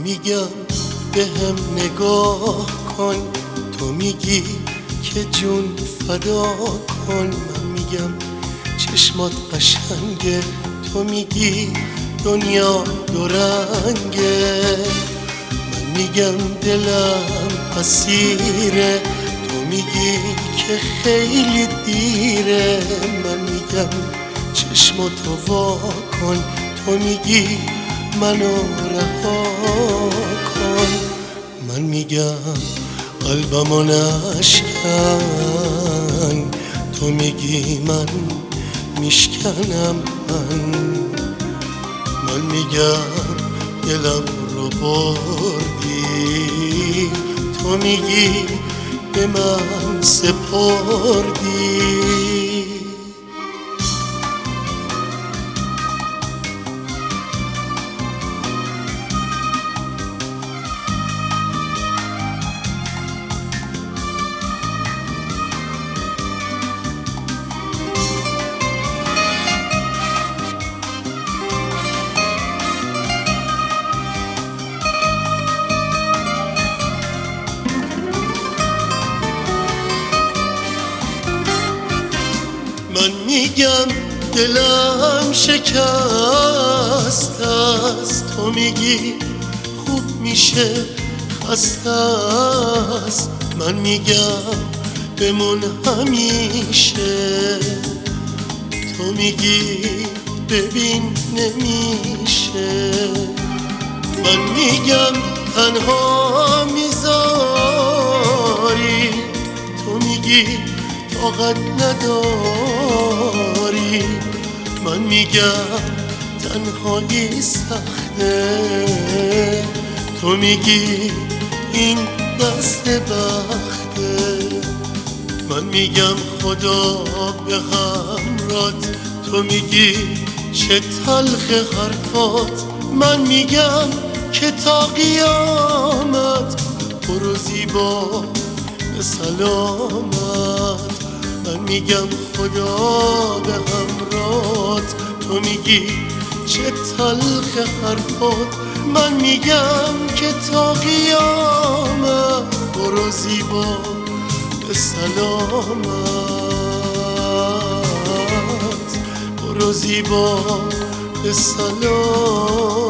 میگم به هم نگاه کن، تو میگی که جون فدا کن. من میگم چشمات قشنگه، تو میگی دنیا دو رنگه. من میگم دلم اسیره، تو میگی که خیلی دیره. من میگم چشماتو وا کن، تو میگی منو رها کن. من میگم قلبمو نشکن، تو میگی من میشکنم. من میگم دلم رو بردی، تو میگی به من سپردی. من میگم دلم شکست است، تو میگی خوب میشه خسته است. من میگم بمون همیشه، تو میگی ببین نمیشه. من میگم تنها میذاری، تو میگی طاقت نداری. من میگم تنهایی سخته، تو میگی این دست بخته. من میگم خدا به همرات، تو میگی چه تلخ حرفات. من میگم که تا قیامت برو زیبا به سلامت. من میگم خدا به همرات، تو میگی چه تلخ حرفات. من میگم که تا قیامت برو زیبا به سلامت، برو زیبا به سلامت.